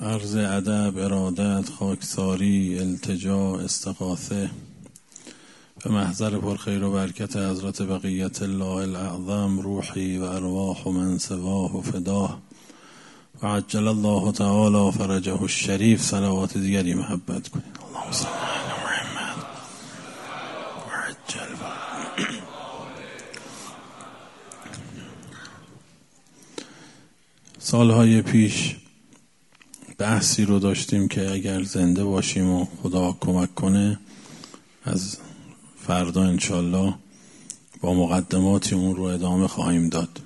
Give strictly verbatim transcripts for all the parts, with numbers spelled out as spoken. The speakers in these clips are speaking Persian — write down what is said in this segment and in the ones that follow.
عرض ادب، ارادت، خاکساری، التجا، استغاثه به محضر پرخیر و برکت حضرت بقیت الله الاعظم، روحی و ارواح من سواه و فداه و عجل الله تعالی فرجه الشریف. صلوات دیگری محبت کنید. اللهم صل علی محمد و عجل سالهای پیش بحثی رو داشتیم که اگر زنده باشیم و خدا کمک کنه از فردا انشالله با مقدماتی اون رو ادامه خواهیم داد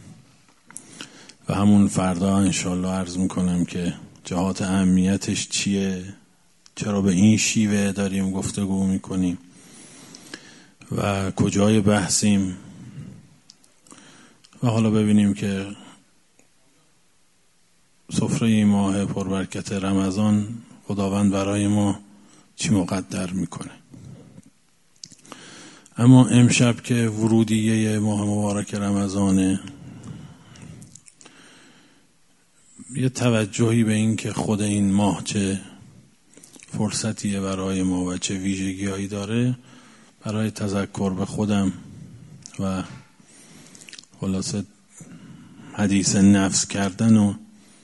و همون فردا انشالله عرض میکنم که جهات اهمیتش چیه، چرا به این شیوه داریم گفتگو میکنیم و کجای بحثیم و حالا ببینیم که سفره این ماه پربرکت رمضان خداوند برای ما چی مقدر میکنه. اما امشب که ورودیه ماه مبارک رمضانه، یه توجهی به این که خود این ماه چه فرصتیه برای ما و چه ویژگی‌هایی داره برای تذکر به خودم و خلاصه حدیث نفس کردن و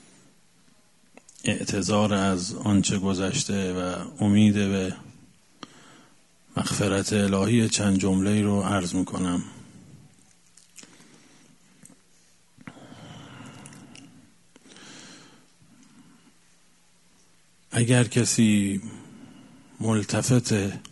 اعتذار از آنچه گذشته و امید به مغفرت الهی چند جمله رو عرض میکنم. اگر کسی ملتفت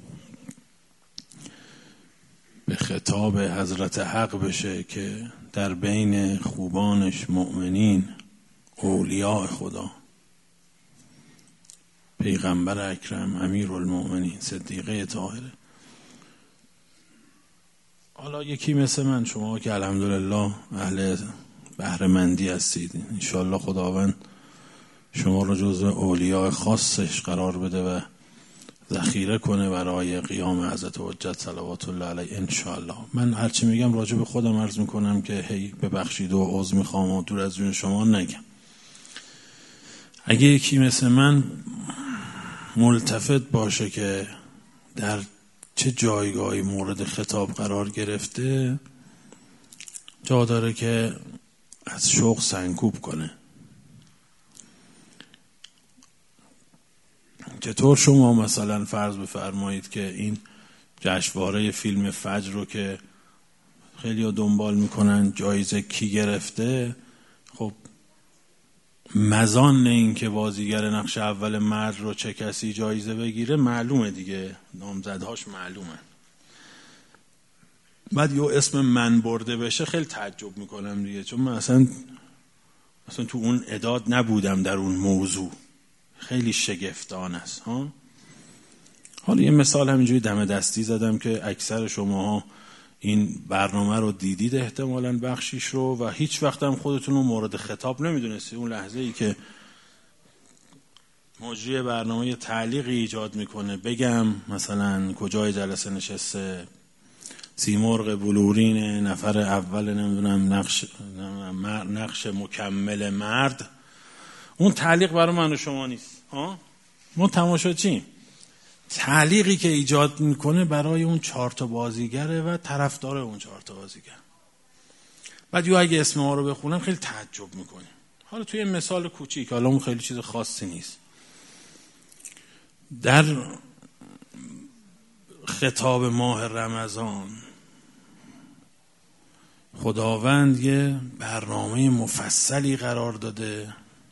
به خطاب حضرت حق بشه که در بین خوبانش مؤمنین، اولیاء خدا، پیغمبر اکرم، امیرالمؤمنین، صدیقه طاهره، حالا یکی مثل من، شما که الحمدلله اهل بهره‌مندی هستید، انشالله خداوند شما رو جزو اولیاء خاصش قرار بده و ذخیره کنه برای قیام حضرت حجت صلوات الله علیه انشالله. من هرچی میگم راجع به خودم عرض میکنم که هی ببخشید و عذر میخوام و دور از جون شما نگم. اگه یکی مثل من ملتفت باشه که در چه جایگاهی مورد خطاب قرار گرفته، جا داره که از شوق سنکوب کنه. چطور شما مثلا فرض بفرمایید که این جشنواره فیلم فجر رو که خیلی ها دنبال میکنن جایزه کی گرفته، خب مزان این که بازیگر نقش اول مرد رو چه کسی جایزه بگیره معلومه دیگه، نامزدهاش معلومه. بعد یه اسم من برده بشه خیلی تعجب میکنم دیگه، چون من اصلا اصلا تو اون اعداد نبودم در اون موضوع. خیلی شگفتان است ها. حالا یه مثال همینجوری دم دستی زدم که اکثر شماها این برنامه رو دیدید احتمالاً بخشیش رو و هیچ وقت هم خودتون رو مورد خطاب نمیدونستید. اون لحظه ای که مجری برنامه یه تعلیقی ایجاد میکنه، بگم مثلا کجای جلسه نشسته، سیمرغ بلورین نفر اول نمیدونم نقش نقش مکمل مرد، اون تعلیق برای من و شما نیست ها. ما تماشاچیم. تعلیقی که ایجاد میکنه برای اون چهار تا بازیگره و طرفدار اون چهار تا بازیگر. بعد یا اگه اسم ما رو بخونم خیلی تعجب میکنیم. حالا توی مثال کوچیک، حالا اون خیلی چیز خاصی نیست، در خطاب ماه رمضان خداوند یه برنامه مفصلی قرار داده.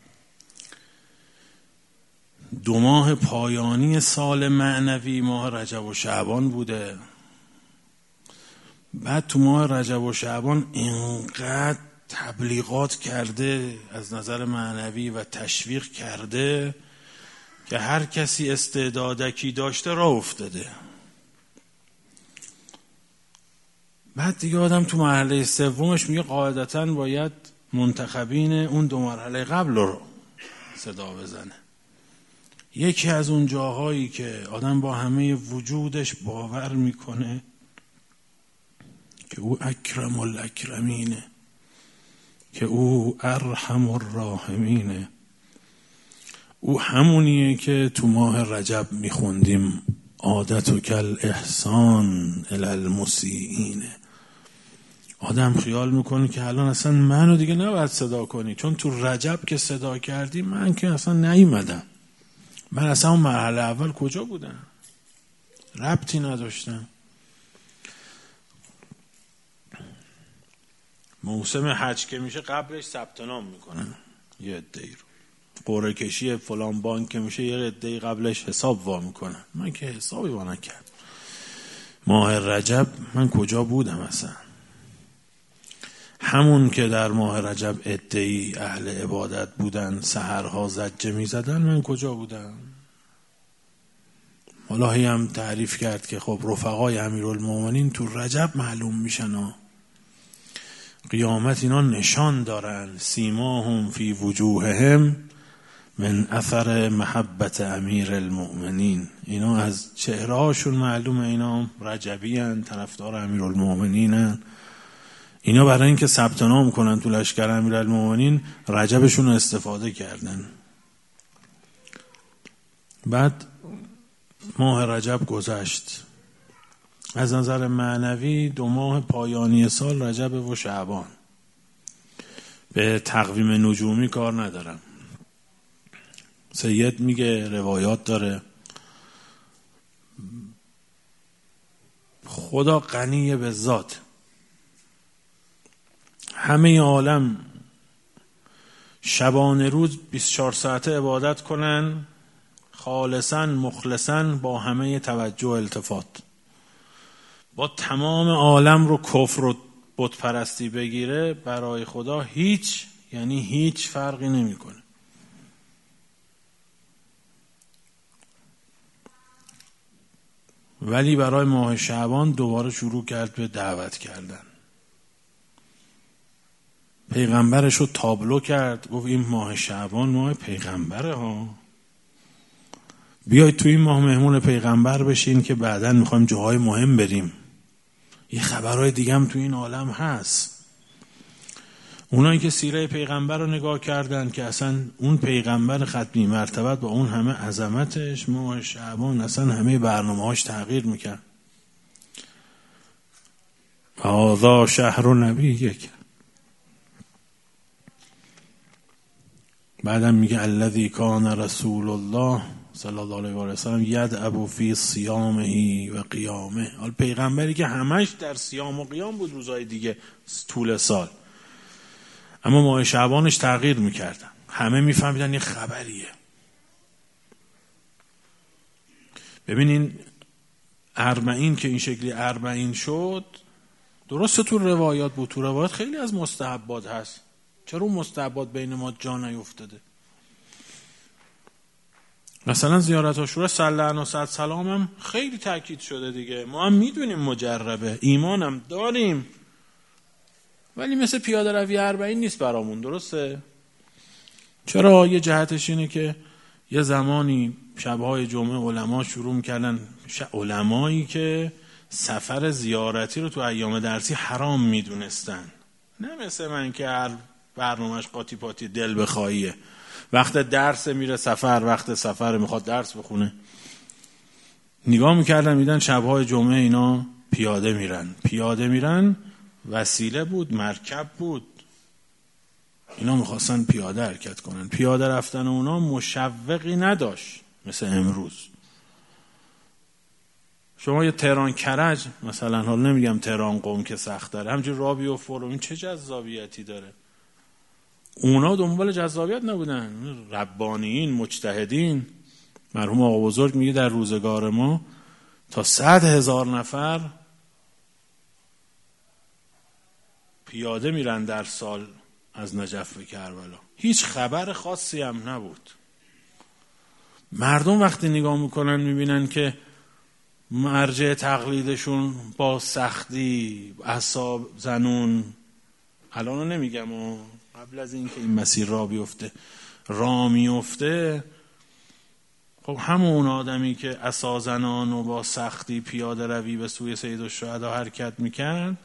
دو ماه پایانی سال معنوی ماه رجب و شعبان بوده. بعد تو ماه رجب و شعبان اینقدر تبلیغات کرده از نظر معنوی و تشویق کرده که هر کسی استعدادکی داشته راه افتاده. بعد دیگه آدم تو مرحله سومش میگه قاعدتاً باید منتخبین اون دو مرحله قبل رو صدا بزنه. یکی از اون جاهایی که آدم با همه وجودش باور میکنه که او اکرم الاکرمینه، که او ارحم الراحمینه، او همونیه که تو ماه رجب میخوندیم عادت و کل احسان الی المسیئین. آدم خیال میکنه که الان اصلا منو دیگه نباید صدا کنی، چون تو رجب که صدا کردی من که اصلا نیومدم. من اصلا اون مرحله اول کجا بودم؟ ربطی نداشتم. موسم حج که میشه قبلش ثبت نام میکنن یه عده‌ای رو، قرعه کشی فلان بانک که میشه یه عده‌ای قبلش حساب وا میکنن. من که حسابی وا نکردم. ماه رجب من کجا بودم اصلا؟ همون که در ماه رجب عده‌ای اهل عبادت بودن، سحرها زجه میزدن، من کجا بودم؟ الهی هم تعریف کرد که خب رفقای امیرالمومنین تو رجب معلوم میشن ها. قیامت اینا نشان دارن، سیماهم فی وجوههم من اثر محبت امیر المؤمنین. اینا از چهره هاشون معلومه اینا رجبی هن، طرفدار امیرالمؤمنین هن. اینا برای اینکه ثبت نام کنن تو لشکر امیرالمؤمنین رجبشون رو استفاده کردن. بعد ماه رجب گذشت. از نظر معنوی دو ماه پایانی سال رجب و شعبان. به تقویم نجومی کار ندارم. سید میگه روایات داره خدا غنی به ذات، همه عالم شبانه روز بیست و چهار ساعته عبادت کنن خالصاً مخلصاً با همه توجه و التفات، با تمام عالم رو کفر و بت پرستی بگیره، برای خدا هیچ یعنی هیچ فرقی نمیکنه. ولی برای ماه شعبان دوباره شروع کرد به دعوت کردن. پیغمبرش رو تابلو کرد، گفت این ماه شعبان ماه پیغمبره ها، بیایید تو این ماه مهمون پیغمبر بشین که بعداً میخوایم جاهای مهم بریم. یه خبرهای دیگه هم تو این عالم هست. اونایی که سیره پیغمبر رو نگاه کردن که اصلا اون پیغمبر ختمی مرتبت با اون همه عظمتش ماه شعبان اصلا همه برنامه‌هاش تغییر میکرد. هذا شهر نبیک. بعدم میگه الذی کان رسول الله صلی الله علیه و سلم یدعو فی صیامه و قیامه. حال پیغمبری که همش در صیام و قیام بود روزهای دیگه طول سال، اما ماه شعبانش تغییر میکردن. همه میفهمیدن یه خبریه. ببینین اربعین که این شکلی اربعین شد، درسته تو روایات بود، تو روایات خیلی از مستحبات هست. چرا اون مستحبات بین ما جا نیفتاده؟ مثلا زیارت عاشورا صلی الله و سلام هم خیلی تاکید شده دیگه. ما هم میدونیم مجربه، ایمانم داریم، ولی مثل پیاده روی اربعین نیست برامون. درسته؟ چرا؟ یه جهتش اینه که یه زمانی شبهای جمعه علما شروع میکردن، علمایی که سفر زیارتی رو تو ایام درسی حرام میدونستن، نه مثل من که هر برنامهش قاطی پاتی دل بخواهیه، وقت درس میره سفر، وقت سفر میخواد درس بخونه. نگاه میکردن میدن شبهای جمعه اینا پیاده میرن. پیاده میرن وسیله بود، مرکب بود. اینا میخواستن پیاده حرکت کنن. پیاده رفتن اونا مشوقی نداشت مثل امروز. شما یه تهران کرج مثلا، حالا نمیگم تهران قم که سخت داره، همینجور راه بیفت این چه جذابیتی داره. اونا دنبال جذابیت نبودن. ربانیین، مجتهدین. مرحوم آقا بزرگ میگه در روزگار ما تا صد هزار نفر پیاده میرن در سال از نجف به کربلا. هیچ خبر خاصی هم نبود. مردم وقتی نگاه میکنن میبینن که مرجع تقلیدشون با سختی اعصاب زنون، الان نمیگم و قبل از این که این مسیر را بیفته را میفته، خب همون آدمی که عصا زنان و با سختی پیاده روی به سوی سیدالشهدا حرکت میکرد،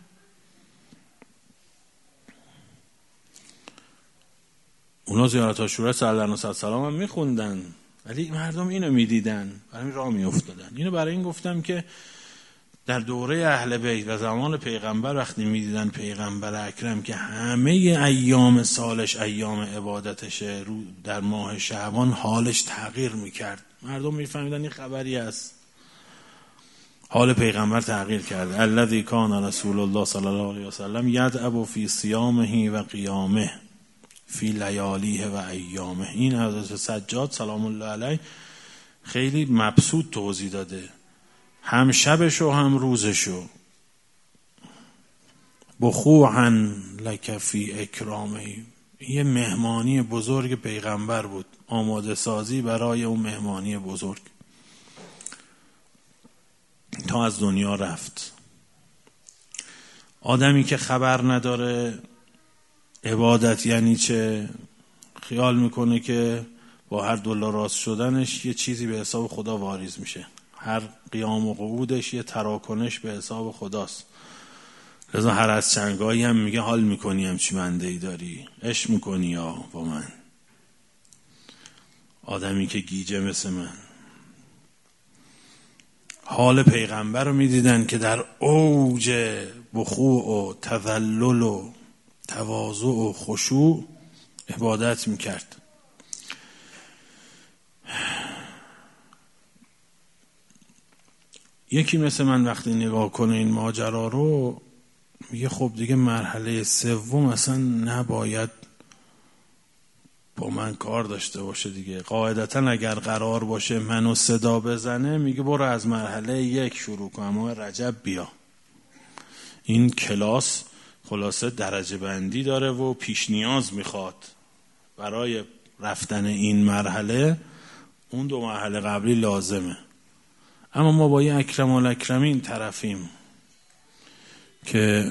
اونا زیارت عاشورا صلی الله علیه و سلم هم میخوندن، ولی مردم اینو میدیدن، برای این راه میافتادن. اینو برای این گفتم که در دوره اهل بیت و زمان پیغمبر وقتی میدیدن پیغمبر اکرم که همه ایام سالش ایام عبادتشه، رو در ماه شعبان حالش تغییر میکرد، مردم میفهمیدن این خبری است. حال پیغمبر تغییر کرده. الذی کان رسول الله صلی الله علیه و سلم یدعب فی صیامه و قیامه فی لیالیه و ایامه. این حضرت سجاد سلام الله علیه خیلی مبسوط توضیح داده، هم شبشو هم روزشو. بخوعا لک فی اکرامه، یه مهمانی بزرگ پیغمبر بود، آماده سازی برای اون مهمانی بزرگ تا از دنیا رفت. آدمی که خبر نداره عبادت یعنی چه، خیال میکنه که با هر دلار راست شدنش یه چیزی به حساب خدا واریز میشه، هر قیام و قعودش یه تراکنش به حساب خداست. لذا هر از چنگایی هم میگه حال میکنی هم چی بنده ای داری، عشق میکنی یا با من. آدمی که گیجه مثل من. حال پیغمبر رو میدیدن که در اوج بخوع و تذلل و تواضع و خشوع عبادت میکرد. یکی مثل من وقتی نگاه کنه این ماجرا رو میگه خب دیگه مرحله سوم اصلا نباید با من کار داشته باشه دیگه. قاعدتا اگر قرار باشه منو صدا بزنه میگه برو از مرحله یک شروع کن، اما رجب بیا. این کلاس خلاصه درجه بندی داره و پیش نیاز میخواد برای رفتن این مرحله. اون دو مرحله قبلی لازمه. اما ما با یه اکرم الاکرمین طرفیم که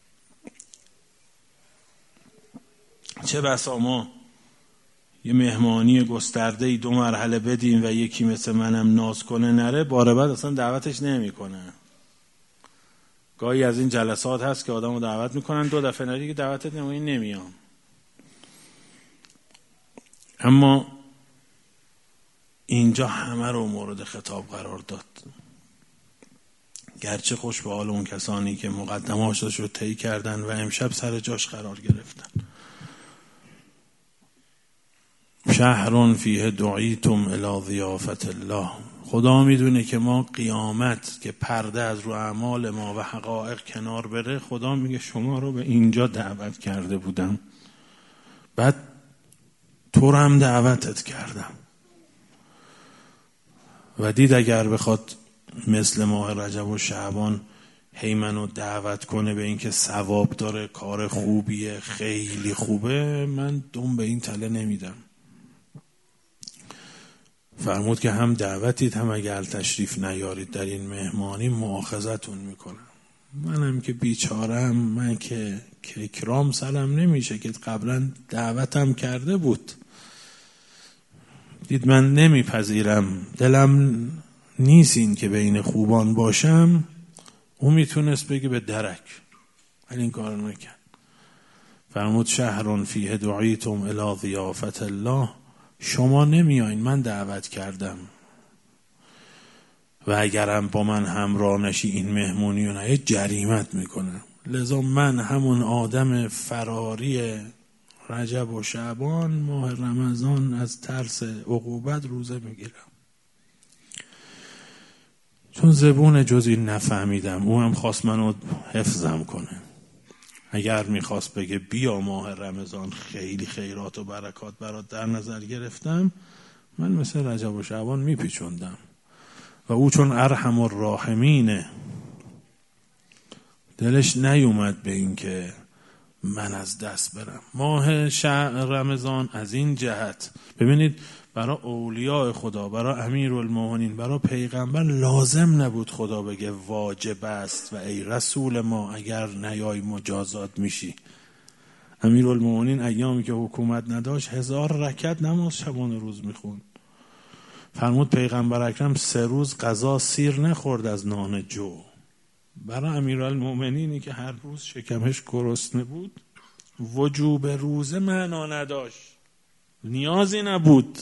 چه بسا ما یه مهمانی گسترده‌ای دو مرحله بدیم و یکی مثل منم ناز کنه نره، بار بعد اصلا دعوتش نمی کنه. گاهی از این جلسات هست که آدمو دعوت میکنن، دو دفعه نری که دعوتت نمایی نمیام. اما اینجا همه رو مورد خطاب قرار داد، گرچه خوش به حال اون کسانی که مقدماتش رو طی کردن و امشب سر جاش قرار گرفتن. شهر فیه دعیتم الی ضیافت الله. خدا میدونه که ما قیامت که پرده از رو اعمال ما و حقایق کنار بره، خدا میگه شما رو به اینجا دعوت کرده بودم، بعد تو رو هم دعوتت کردم. و دید اگر بخواد مثل ماه رجب و شعبان هی منو دعوت کنه به این که ثواب داره، کار خوبیه، خیلی خوبه، من دم به این تله نمیدم. فرمود که هم دعوتید هم اگر تشریف نیارید در این مهمانی مؤاخذتون میکنم. منم که بیچارم، من که که اکرام سرم نمیشه که قبلا دعوتم کرده بود، دید من نمیپذیرم، دلم نیست این که بین خوبان باشم. او میتونست بگه به درک، ولی این کار نکرد. فرمود شهر فیه دعیتم الی ضیافت الله. شما نمیایین، من دعوت کردم و اگرم با من همراه نشی این مهمونی رو نه جریمت میکنم. لذا من همون آدم فراری رجب و شعبان ماه رمضان از ترس عقوبت روزه میگیرم، چون زبون جزی نفهمیدم. او هم خواست منو حفظم کنه. اگر میخواست بگه بیا ماه رمضان خیلی خیرات و برکات برات در نظر گرفتم، من مثل رجب و شعبان میپیچوندم. و او چون ارحم الراحمینه دلش نیومد به این که من از دست برم. ماه شهر رمضان از این جهت ببینید برای اولیاء خدا، برای امیرالمومنین، برای پیغمبر لازم نبود خدا بگه واجب است و ای رسول ما اگر نیای مجازات میشی. امیرالمومنین ایامی که حکومت نداشت هزار رکعت نماز شبانه روز میخوند. فرمود پیغمبر اکرم سه روز غذا سیر نخورد از نان جو. برای امیرالمومنینی که هر روز شکمش گرسنه بود وجوب روزه معنا نداشت. نیازی نبود.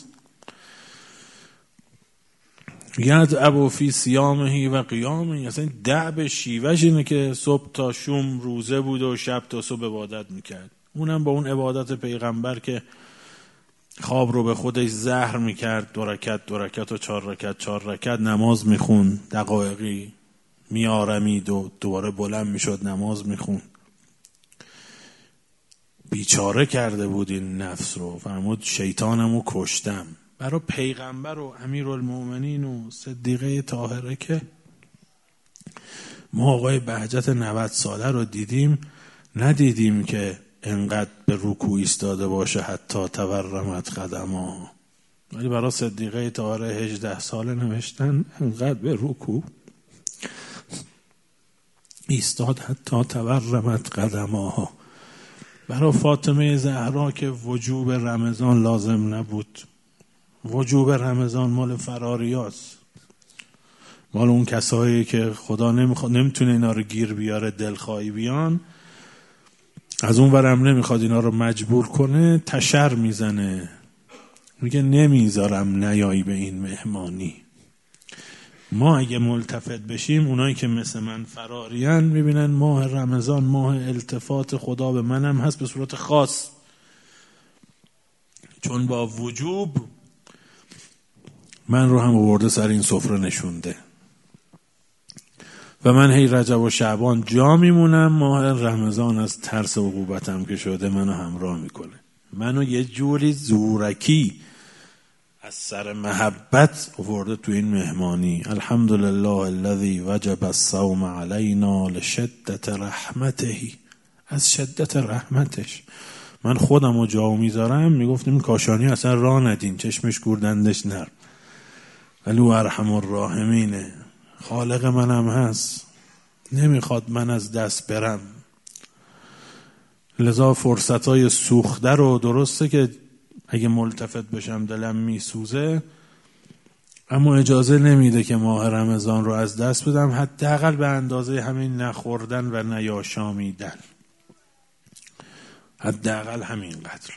ید ابو فی صیامه و قیامه، اصلا دعب شیوهش اینه که صبح تا شوم روزه بود و شب تا صبح عبادت میکرد. اونم با اون عبادت پیغمبر که خواب رو به خودش زهر میکرد، دو رکعت دو رکعت و چهار رکعت چهار رکعت نماز میخوند، دقایقی میارمید و دوباره بلند میشد نماز میخوند. بیچاره کرده بود این نفس رو، فرمود شیطانمو کشتم. برای پیغمبر و امیرالمومنین و صدیقه طاهره که ما آقای بهجت نود ساله رو دیدیم، ندیدیم که انقدر به رکوع ایستاده باشه حتی تورمت قدما، ولی برای صدیقه طاهره هجده ساله نوشتن انقدر به رکوع ایستاد حتی تورمت قدما. برای فاطمه زهرا که وجوب رمضان لازم نبود، وجوب رمضان مال فراریاست، مال اون کسایی که خدا نمیخواد نمیتونه اینا رو گیر بیاره، دلخواهی بیان، از اون ورم نمیخواد اینا رو مجبور کنه، تشر میزنه، میگه نمیذارم نیایی به این مهمانی. ما اگه ملتفت بشیم، اونایی که مثل من فرارین میبینن ماه رمضان ماه التفات خدا به منم هست به صورت خاص، چون با وجوب من رو هم آورده سر این سفره نشونده و من هی رجب و شعبان جا میمونم، ماه رمضان از ترس عقوبتم که شده منو همراه میکنه، منو یه جوری زورکی از سر محبت آورده تو این مهمانی. الحمدلله الذی وجب الصوم علینا لشدت رحمته، از شدت رحمتش. من خودم رو جا میذارم، میگفتیم کاشانی اصلا راه ندین، چشمش گردندش نرم، ولی او ارحم الراحمینه، خالق منم هست، نمیخواد من از دست برم. لذا فرصتای سوخته رو، درسته که اگه ملتفت بشم دلم میسوزه، اما اجازه نمیده که ماه رمضان رو از دست بدم، حداقل به اندازه همین نخوردن و نیاشامیدن، حداقل همین قدر.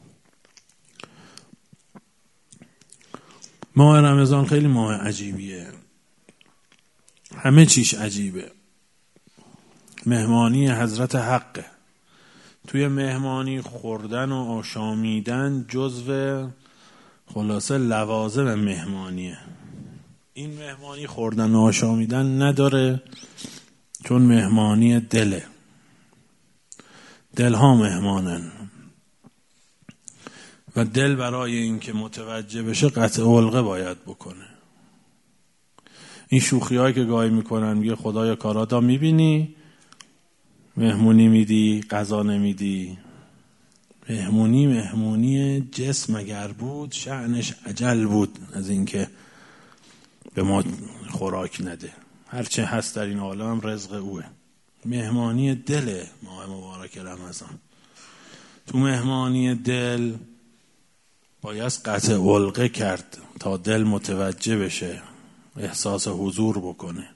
ماه رمضان خیلی ماه عجیبیه، همه چیش عجیبه. مهمانی حضرت حقه، توی مهمانی خوردن و آشامیدن جزو خلاصه لوازم مهمانیه. این مهمانی خوردن و آشامیدن نداره، چون مهمانی دله، دلها مهمانن و دل برای این که متوجه بشه قطع علقه باید بکنه. این شوخی هایی که گاهی میکنن، میگه خدایا کارادا میبینی، مهمونی میدی غذا نمیدی. مهمونی مهمونی جسم اگر بود شأنش عجل بود از اینکه به ما خوراک نده، هرچه هست در این عالم رزق اوه. مهمانی دل ماه مبارک رمضان، تو مهمانی دل باید قطع علقه کرد تا دل متوجه بشه، احساس حضور بکنه.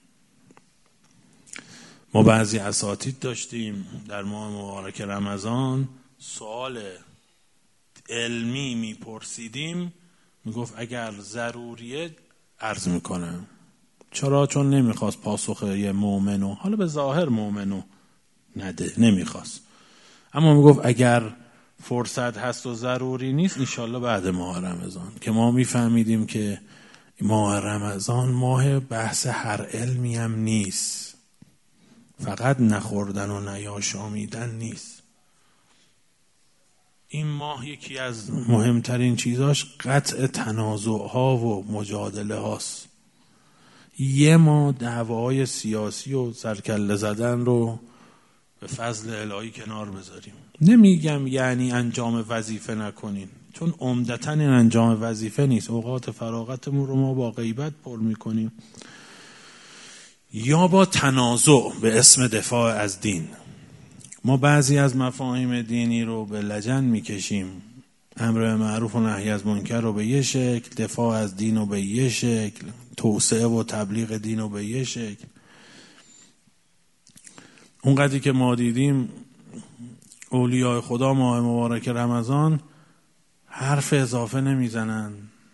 ما بعضی اساتید داشتیم در ماه مبارک رمضان، سوال علمی میپرسیدیم، میگفت اگر ضروریه عرض میکنم. چرا؟ چون نمیخواست پاسخ یه مؤمنو، حالا به ظاهر مؤمنو نده، نمیخواست، اما میگفت اگر فرصت هست و ضروری نیست انشالله بعد ماه رمضان، که ما میفهمیدیم که ماه رمضان ماه بحث هر علمی هم نیست، فقط نخوردن و نیاشامیدن نیست. این ماه یکی از مهمترین چیزاش قطع تنازع ها و مجادله هاست. یه ما دعواهای سیاسی و سرکله زدن رو به فضل الهی کنار بذاریم. نمیگم یعنی انجام وظیفه نکنین، چون عمدتاً این انجام وظیفه نیست، اوقات فراغتمون رو ما با غیبت پر میکنیم یا با تنازع به اسم دفاع از دین. ما بعضی از مفاهیم دینی رو به لجن میکشیم، امر به معروف و نهی از منکر رو به یه شکل، دفاع از دین رو به یه شکل، توسعه و تبلیغ دین رو به یه شکل. اونقدری که ما دیدیم اولیاء خدا ماه مبارک رمضان حرف اضافه نمیزنن.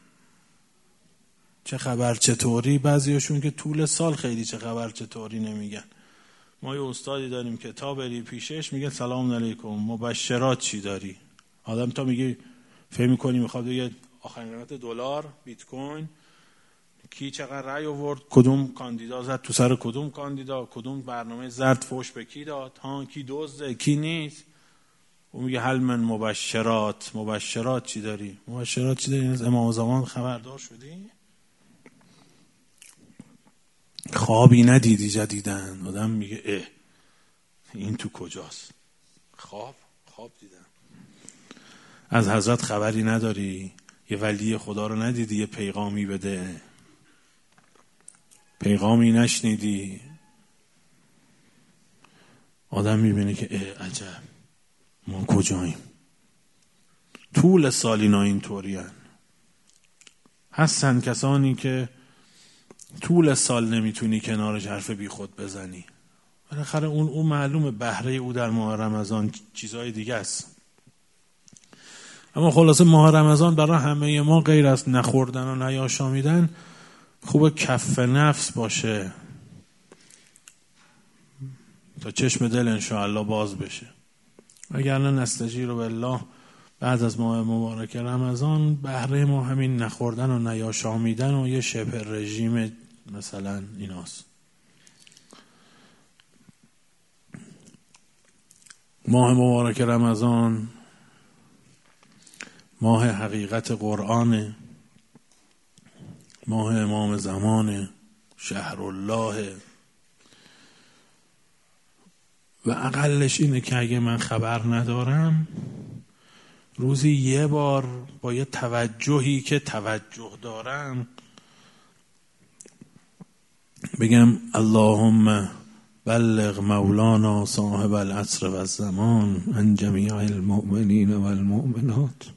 چه خبر چطوری؟ بعضیاشون که طول سال خیلی چه خبر چطوری نمیگن. ما یه استادی داریم که تا بری پیشش میگه سلام علیکم، مبشرات چی داری؟ آدم تا میگه فهم میکنی میخواد بگه آخرین قیمت دلار، بیت کوین، کی چقدر رأی آورد، کدوم کاندیدا زد تو سر کدوم کاندیدا، کدوم برنامه زرد فوش به کی داد، ها کی دزده کی نیست. اون میگه هل من مبشرات. مبشرات چی داری؟ مبشرات چی داری؟ از امام زمان خبردار شدی؟ خوابی ندیدی جدیدن؟ آدم میگه اه این تو کجاست؟ خواب خواب دیدم. از حضرت خبری نداری؟ یه ولی خدا رو ندیدی یه پیغامی بده؟ پیغامی نشنیدی؟ آدم میبینه که اه عجب ما کجاییم؟ طول سال اینا اینطوری هن. هستن کسانی که طول سال نمیتونی کنارش حرف بی خود بزنی. بالاخره اون اون معلومه بهره او در ماه رمضان چیزای دیگه است. اما خلاصه ماه رمضان برای همه ما غیر از نخوردن و نیاشامیدن خوبه کف نفس باشه تا چشم دل انشاءالله باز بشه. وگرنه نستجیر بالله بعد از ماه مبارک رمضان بهره ما همین نخوردن و نیاشامیدن و یه شبه رژیم مثلا ایناست. ماه مبارک رمضان ماه حقیقت قرآن، ماه امام زمان، شهر الله، و اقلش اینه که اگه من خبر ندارم روزی یه بار با یه توجهی که توجه دارم بگم اللهم بلغ مولانا صاحب العصر و الزمان عن جمیع المؤمنین و المؤمنات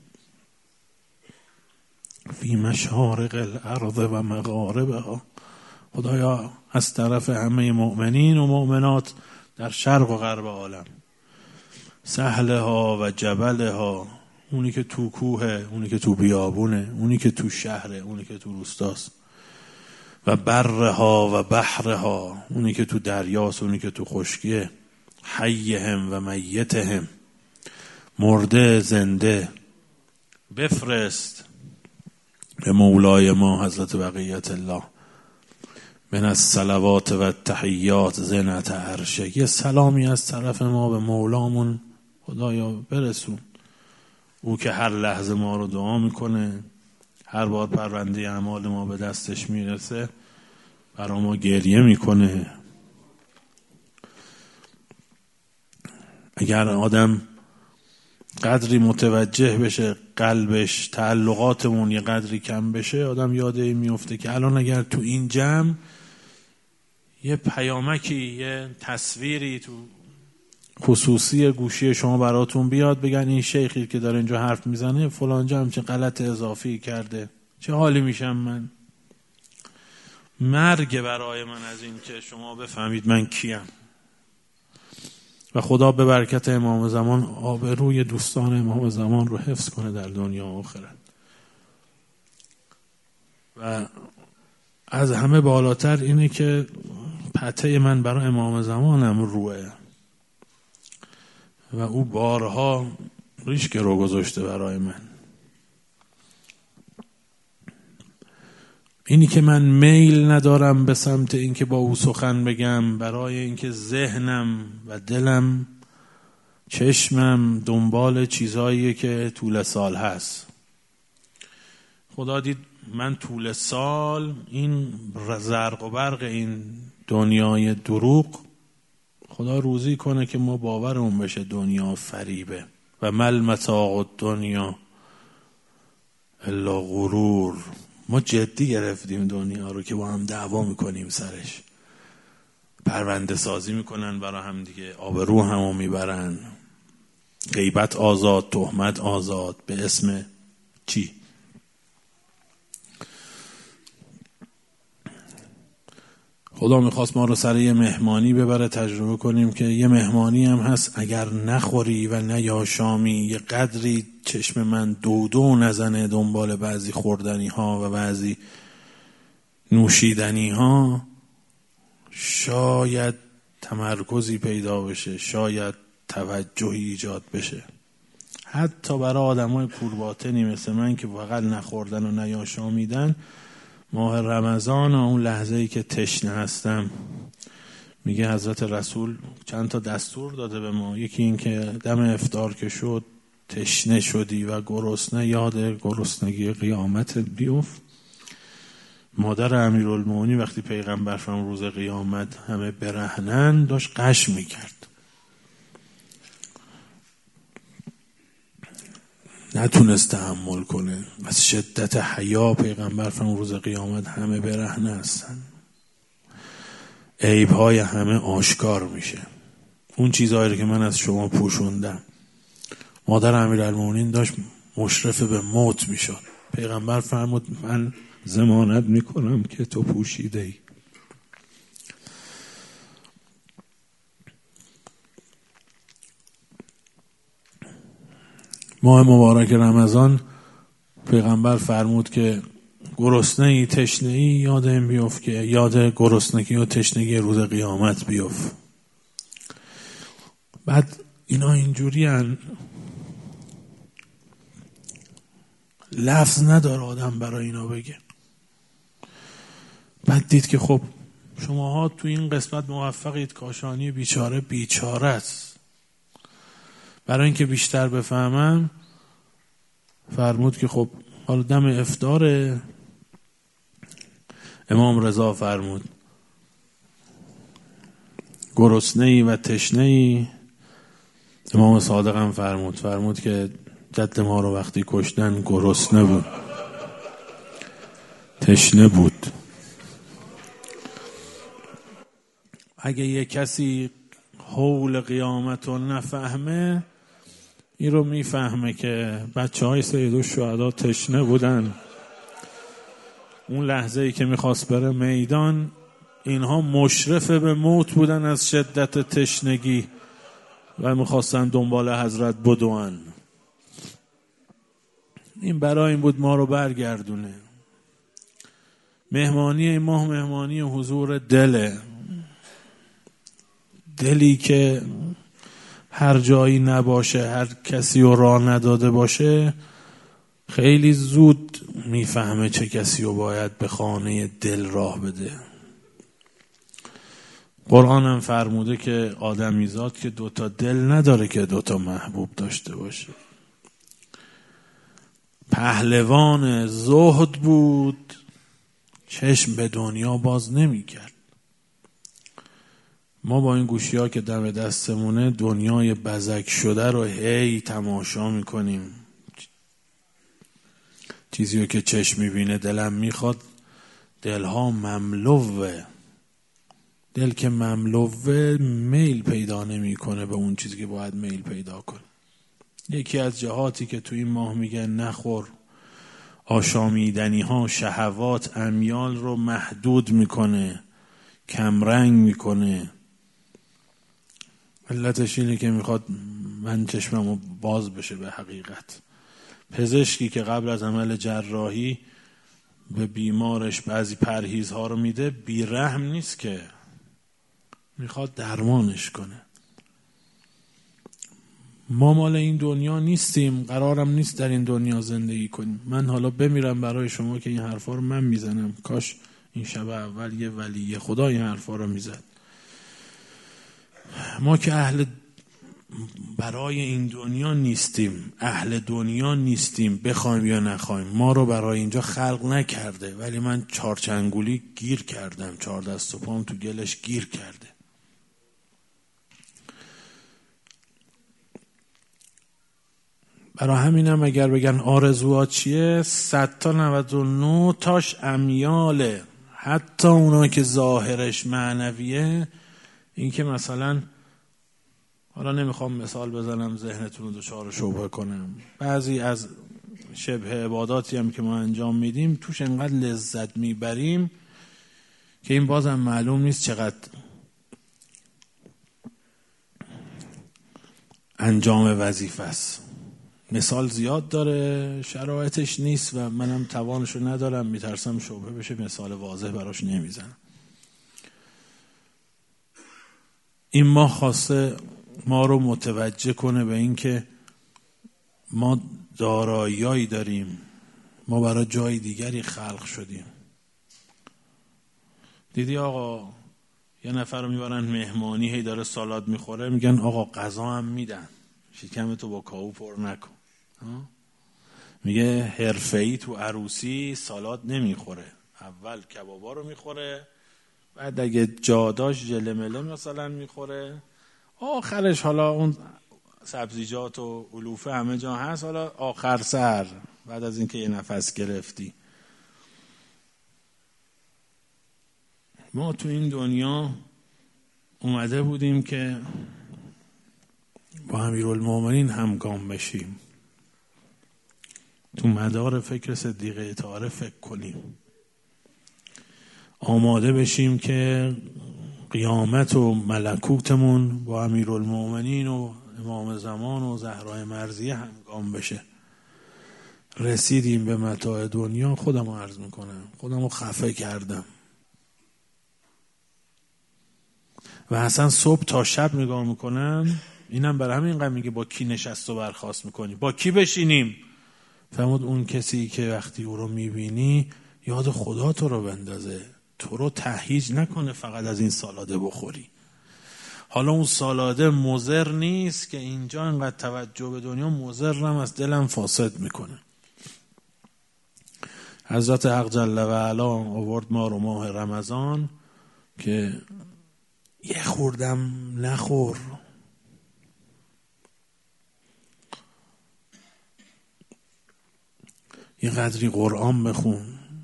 فی مشارق الارض و مغاربها. خدایا از طرف همه مؤمنین و مؤمنات در شرق و غرب عالم، سهلها و جبلها، اونی که تو کوهه، اونی که تو بیابونه، اونی که تو شهره، اونی که تو روستاست، و برها و بحرها، اونی که تو دریاست، اونی که تو خشکیه، حیهم و میتهم، مرده زنده، بفرست به مولای ما حضرت بقیت الله من از صلوات و تحیات زینت عرشه. یه سلامی از طرف ما به مولامون خدایا برسون، او که هر لحظه ما رو دعا میکنه، هر بار پرونده اعمال ما به دستش میرسه برای ما گریه میکنه. اگر آدم قدری متوجه بشه قلبش، تعلقاتمون یه قدری کم بشه، آدم یاد این میفته که الان اگر تو این جمع یه پیامکی، یه تصویری تو خصوصی گوشی شما براتون بیاد بگن این شیخی که داره اینجا حرف میزنه فلان جمع چه غلط اضافی کرده، چه حالی میشم من. مرگ برای من از این که شما بفهمید من کیم. و خدا به برکت امام زمان آبروی دوستان امام زمان رو حفظ کنه در دنیا و آخرت. و از همه بالاتر اینه که پته من برای امام زمانم روه و او بارها ریشک رو گذاشته برای من. اینی که من میل ندارم به سمت اینکه با او سخن بگم، برای اینکه ذهنم و دلم، چشمم دنبال چیزاییه که طول سال هست. خدا دید من طول سال این زرق و برق این دنیای دروغ، خدا روزی کنه که ما باورمون بشه دنیا فریبه و مل متاع الدنیا الا غرور. ما جدی گرفتیم دنیا رو که با هم دعوا میکنیم سرش، پرونده سازی میکنن برای هم دیگه، آبرو همو میبرن، غیبت آزاد، تهمت آزاد، به اسم چی؟ خدا میخواست ما رو سر یه مهمانی ببره تجربه کنیم که یه مهمانی هم هست اگر نخوری و نیاشامی یه قدری چشم من دو دو نزنه دنبال بعضی خوردنی ها و بعضی نوشیدنی ها، شاید تمرکزی پیدا بشه، شاید توجهی ایجاد بشه. حتی برای آدمای کورباطنی مثل من که فقط نخوردن و نیاشامیدن، ماه رمضان و اون لحظه‌ای که تشنه هستم، میگه حضرت رسول چند تا دستور داده به ما. یکی این که دم افطار که شد تشنه شدی و گرسنه، یاد گرسنگی قیامت بیفت. مادر امیرالمومنین وقتی پیغمبر فرمود روز قیامت همه برهنن، داشت غش میکرد، نتونست تحمل کنه. از شدت حیا پیغمبر فرمود روز قیامت همه برهنه هستن، عیب‌های همه آشکار میشه. اون چیزهایی که من از شما پوشوندم. مادر امیرالمومنین داشت مشرف به موت میشد. پیغمبر فرمود من ضمانت میکنم که تو پوشیده ای. ماه مبارک رمضان پیغمبر فرمود که گرسنه ای تشنه ای یاد این بیفت که یاد گرسنگی و تشنگی روز قیامت بیفت. بعد اینا اینجوری هن، لفظ نداره آدم برای اینا بگه. بعد دید که خب شماها تو این قسمت موفقید، کاشانی بیچاره بیچاره است. برای اینکه بیشتر بفهمم فرمود که خب حالا دم افطار امام رضا فرمود گرسنه ای و تشنه ای. امام صادق هم فرمود فرمود که جد ما رو وقتی کشتن گرسنه بود، تشنه بود. اگه یه کسی حول قیامت رو نفهمه، این رو میفهمه که بچه های سیدالشهدا تشنه بودن. اون لحظه ای که میخواست بره میدان، اینها مشرف به موت بودن از شدت تشنگی و میخواستن دنبال حضرت بدوان. این برای این بود ما رو برگردونه. مهمانی این ماه مهمانی حضور دله، دلی که هر جایی نباشه، هر کسی رو راه نداده باشه، خیلی زود میفهمه چه کسی رو باید به خانه دل راه بده. قرآن هم فرموده که آدمیزاد که دوتا دل نداره که دوتا محبوب داشته باشه. پهلوان زهد بود، چشم به دنیا باز نمی کرد. ما با این گوشی ها که دم دستمونه دنیای بزک شده رو هی تماشا میکنیم. چیزی رو که چشم میبینه دلم میخواد. دلها مملوه. دل که مملوه میل پیدا نمیکنه به اون چیزی که باید میل پیدا کنه. یکی از جهاتی که تو این ماه میگن نخور، آشامیدنی ها شهوات امیال رو محدود میکنه، کمرنگ میکنه. علتش اینه که میخواد من چشممو باز بشه به حقیقت. پزشکی که قبل از عمل جراحی به بیمارش بعضی پرهیزها رو میده، بیرحم نیست که، میخواد درمانش کنه. ما مال این دنیا نیستیم، قرارم نیست در این دنیا زندگی کنیم. من حالا بمیرم برای شما که این حرفا رو من میزنم. کاش این شب اول یه ولی خدا این حرفا رو میزد. ما که اهل برای این دنیا نیستیم، اهل دنیا نیستیم، بخوایم یا نخوایم. ما رو برای اینجا خلق نکرده، ولی من چارچنگولی گیر کردم، چهار دست و پام تو گلش گیر کرده. برای همینم اگر بگن آرزوات چیه، صد تا نود و نه تاش امیاله. حتی اونا که ظاهرش معنویه، این که مثلا حالا نمیخوام مثال بزنم ذهنتون رو دچار شبهه کنم، بعضی از شبه عباداتی هم که ما انجام میدیم توش انقدر لذت میبریم که این بازم معلوم نیست چقدر انجام وظیفه است. مثال زیاد داره، شرایطش نیست و منم توانشو ندارم، میترسم شبهه بشه، مثال واضح براش نمیزنم. این ما خواسته ما رو متوجه کنه به این که ما دارایی‌هایی داریم، ما برای جای دیگری خلق شدیم. دیدی آقا یه نفر رو میبرن مهمانی، هی داره سالاد میخوره، میگن آقا غذا هم میدن، شکمتو با کاهو پر نکن. میگه حرفه‌ای تو عروسی سالاد نمیخوره، اول کبابا رو میخوره، بعد اگه جاداش جلمله مثلا میخوره، آخرش حالا اون سبزیجات و علوفه همه جا هست، حالا آخر سر بعد از اینکه یه نفس گرفتی. ما تو این دنیا اومده بودیم که با امیرالمومنین همگام بشیم، تو مدار فکر صدیق اطهاره فکر کنیم، آماده بشیم که قیامت و ملکوتمون با امیرالمومنین و امام زمان و زهرای مرضیه همگام بشه. رسیدیم به متاع دنیا، خودمو عرض میکنم خودمو خفه کردم و اصلا صبح تا شب نگاه میکنم. اینم برای همین قم میگه با کی نشست و برخاست میکنی، با کی بشینیم. فرمود اون کسی که وقتی او رو میبینی یاد خدا تو رو بندازه، تو رو تهییج نکنه فقط از این سالاده بخوری. حالا اون سالاده مضر نیست که اینجا انقدر توجه به دنیا مضرم از دلم فاسد میکنه. حضرت حق جل و علا آورد ما رو ماه رمضان که یه خوردم نخور، یه قدری قرآن بخون.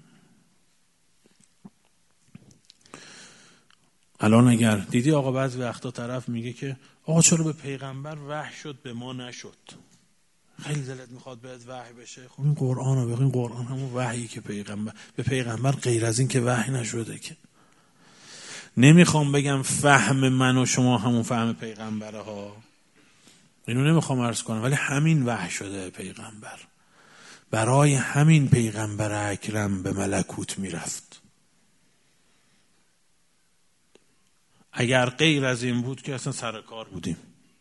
الان اگر دیدی آقا بعضی وقتا طرف میگه که آقا چرا به پیغمبر وحی شد به ما نشد، خیلی دلت میخواد بهت وحی بشه، خب این قرآن رو بخون، قرآن همون وحیی که پیغمبر به پیغمبر غیر از این که وحی نشده که. نمیخوام بگم فهم من و شما همون فهم پیغمبره ها، اینو نمیخوام عرض کنم، ولی همین وحی شده پیغمبر، برای همین پیغمبر اکرم به ملکوت میرفت. اگر غیر از این بود که اصلا سر کار بودیم.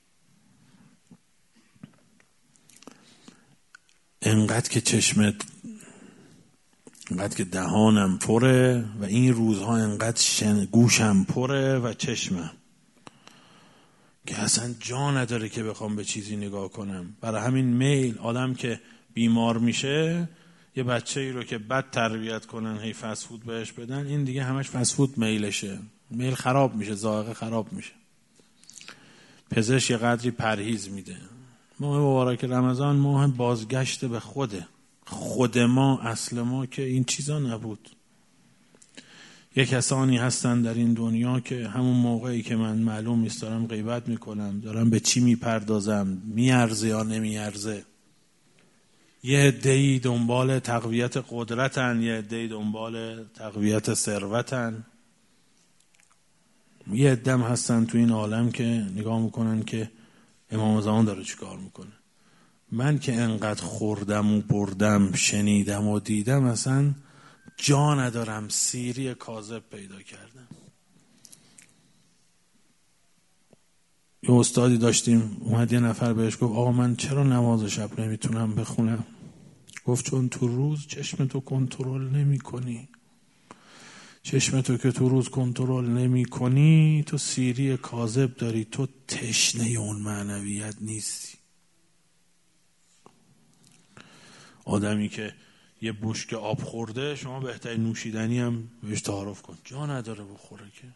انقدر که چشمت، انقدر که دهانم پره و این روزها انقدر شن... گوشم پره و چشمم که اصلا جا نداره که بخوام به چیزی نگاه کنم. برای همین میل آدم که بیمار میشه، یه بچه ای رو که بد تربیت کنن هی فست فود بهش بدن، این دیگه همش فست فود میلشه، میل خراب میشه، ذائقه خراب میشه. پزشک یه قدری پرهیز میده. ماه مبارک رمضان ماه بازگشت به خوده، خود ما، اصل ما که این چیزا نبود. یک کسانی هستن در این دنیا که همون موقعی که من معلوم نیست دارم غیبت میکنم، دارم به چی میپردازم، میارزه یا نمیارزه، یه عده‌ای دنبال تقویت قدرتن، یه عده‌ای دنبال تقویت ثروتن، یه عده‌ام هستن تو این عالم که نگاه میکنن که امام زمان داره چی کار میکنه. من که انقدر خوردم و بردم، شنیدم و دیدم، اصلا جا ندارم، سیری کاذب پیدا کردم. یه استادی داشتیم، اومد یه نفر بهش گفت آقا من چرا نماز شب نمیتونم بخونم؟ گفت چون تو روز چشمتو کنترل نمی کنی. چشمتو که تو روز کنترل نمی کنی، تو سیری کاذب داری، تو تشنه اون معنویت نیستی. آدمی که یه بشک آب خورده، شما بهترین نوشیدنی هم بهش تعارف کن، جا نداره بخوره که.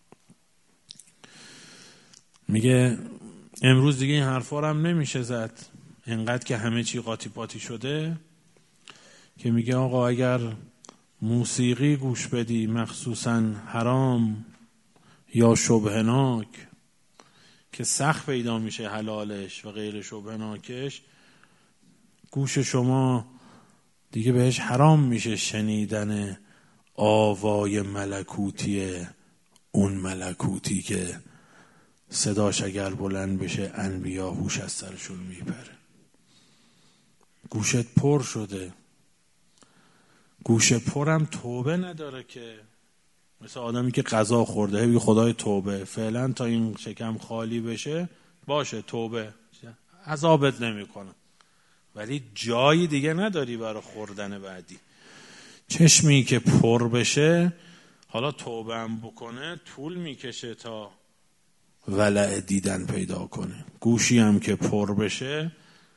میگه امروز دیگه این حرفا هم نمیشه زد، انقدر که همه چی قاطی پاتی شده، که میگه آقا اگر موسیقی گوش بدی، مخصوصا حرام یا شبهناک که سخت پیدا میشه حلالش و غیر شبهناکش، گوش شما دیگه بهش حرام میشه شنیدن آوای ملکوتی، اون ملکوتی که صداش اگر بلند بشه انبیا هوش از سرشون میپره. گوشت پر شده. گوشه پرم توبه نداره که، مثل آدمی که غذا خورده بگه خدای توبه، فعلا تا این شکم خالی بشه باشه توبه، عذابت نمی کنم. ولی جایی دیگه نداری برای خوردن بعدی. چشمی که پر بشه، حالا توبه هم بکنه طول میکشه تا ولع دیدن پیدا کنه. گوشی هم که پر بشه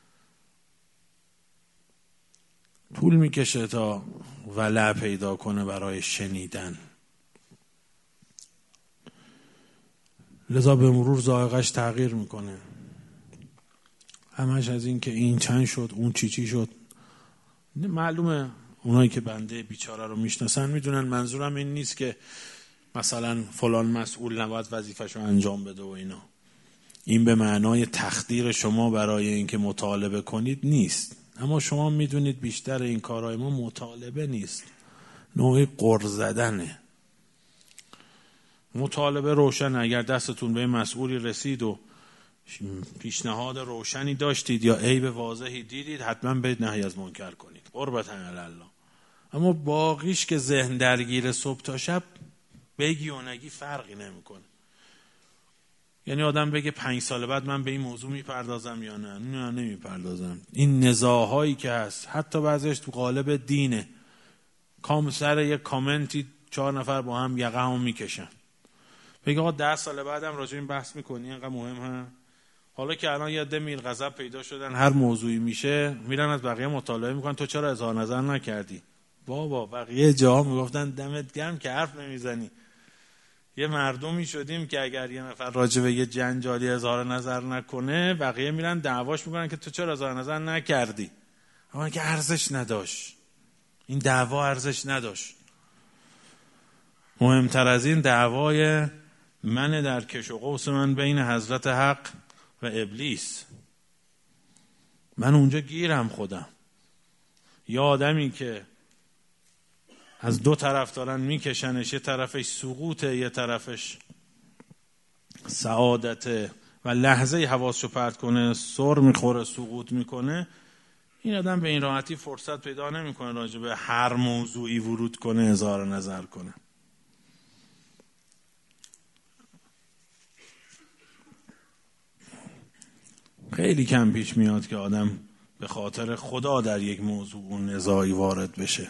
طول میکشه تا ولع پیدا کنه برای شنیدن. لذا به مرور ذائقه‌اش تغییر میکنه. همش از این که این چند شد، اون چی چی شد. معلومه اونایی که بنده بیچاره رو میشناسن میدونن منظورم این نیست که مثلا فلان مسئول نباید وظیفه‌شو انجام بده و اینا. این به معنای تخدیر شما برای اینکه مطالبه کنید نیست. اما شما میدونید بیشتر این کارهای ما مطالبه نیست، نوعی قر زدنه. مطالبه روشن، اگر دستتون به مسئولی رسید و پیشنهاد روشنی داشتید یا عیب واضحی دیدید، حتما برید نهی از منکر کنید، قربت الله. اما باقیش که ذهن درگیر صبح تا شب، بگی و نگی فرقی نمیکنه. یعنی آدم بگه پنج سال بعد من به این موضوع میپردازم یا نه، نه نمیپردازم. این نزاعهایی که هست، حتی بعضیش تو قالب دینه، کام سر یک کامنتی چهار نفر با هم یقه هم میکشن، بگه آقا ده سال بعدم راجع این بحث میکنی، اینقدر مهم هم. حالا که الان یه ده میل غضب پیدا شدن، هر موضوعی میشه میرن از بقیه مطالعه میکنن، تو چرا اظهار نظر نکردی؟ بابا بقیه جاها میگفتن دمت گرم که حرف نمیزنی. یه مردمی شدیم که اگر یه نفر راجع به یه جنجالی اظهار نظر نکنه، بقیه میرن دعواش میکنن که تو چرا اظهار نظر نکردی. اما که ارزش نداشت، این دعوا ارزش نداشت. مهمتر از این دعوای من در کش و قوس من بین حضرت حق و ابلیس. من اونجا گیرم خودم. یا آدمی که از دو طرف دارن میکشنش، یه طرفش سقوطه یه طرفش سعادته و لحظه حواسشو پرت کنه سر میخوره سقوط میکنه، این آدم به این راحتی فرصت پیدا نمیکنه راجع به هر موضوعی ورود کنه، اظهار نظر کنه. خیلی کم پیش میاد که آدم به خاطر خدا در یک موضوع نزاعی وارد بشه.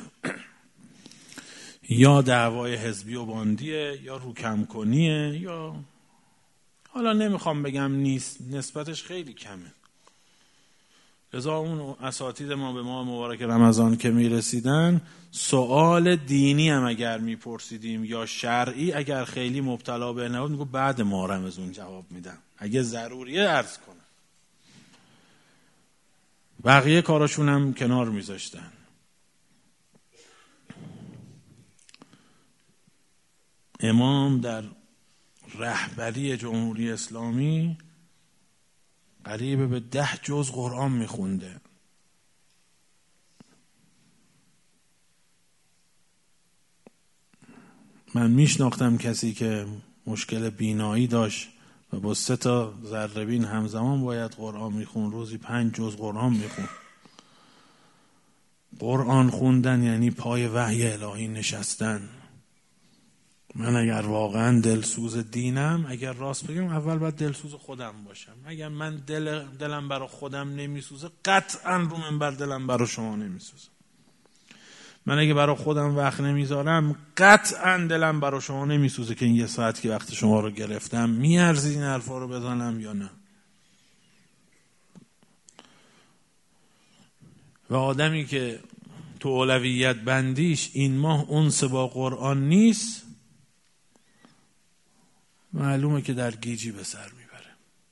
یا دعوای حزبی و باندیه، یا روکم کنیه، یا حالا نمیخوام بگم نیست، نسبتش خیلی کمه. لذا اون اساتید ما به ما مبارک رمضان که میرسیدن، سوال دینی هم اگر میپرسیدیم یا شرعی، اگر خیلی مبتلا به نبود میگو بعد ما رمضان جواب میدم، اگه ضروریه عرض کنم. بقیه کاراشون هم کنار میذاشتن. امام در رهبری جمهوری اسلامی قریب به ده جز قرآن میخونده. من میشناختم کسی که مشکل بینایی داشت و با سه تا ذره بین همزمان باید قرآن میخون، روزی پنج جز قرآن میخون. قرآن خوندن یعنی پای وحی الهی نشستن. من اگر واقعا دلسوز دینم، اگر راست بگم، اول باید دلسوز خودم باشم. اگر من دل دلم برای خودم نمیسوزه، قطعا رو منبر دلم برای شما نمیسوزه. من اگه برای خودم وقت نمیذارم، قطعا دلم برای شما نمیسوزه که این یه ساعت که وقت شما رو گرفتم میارزه این حرفا رو بزنم یا نه. و آدمی که تو اولویت بندیش این ماه انس با قرآن نیست، معلومه که در گیجی به سر میبره.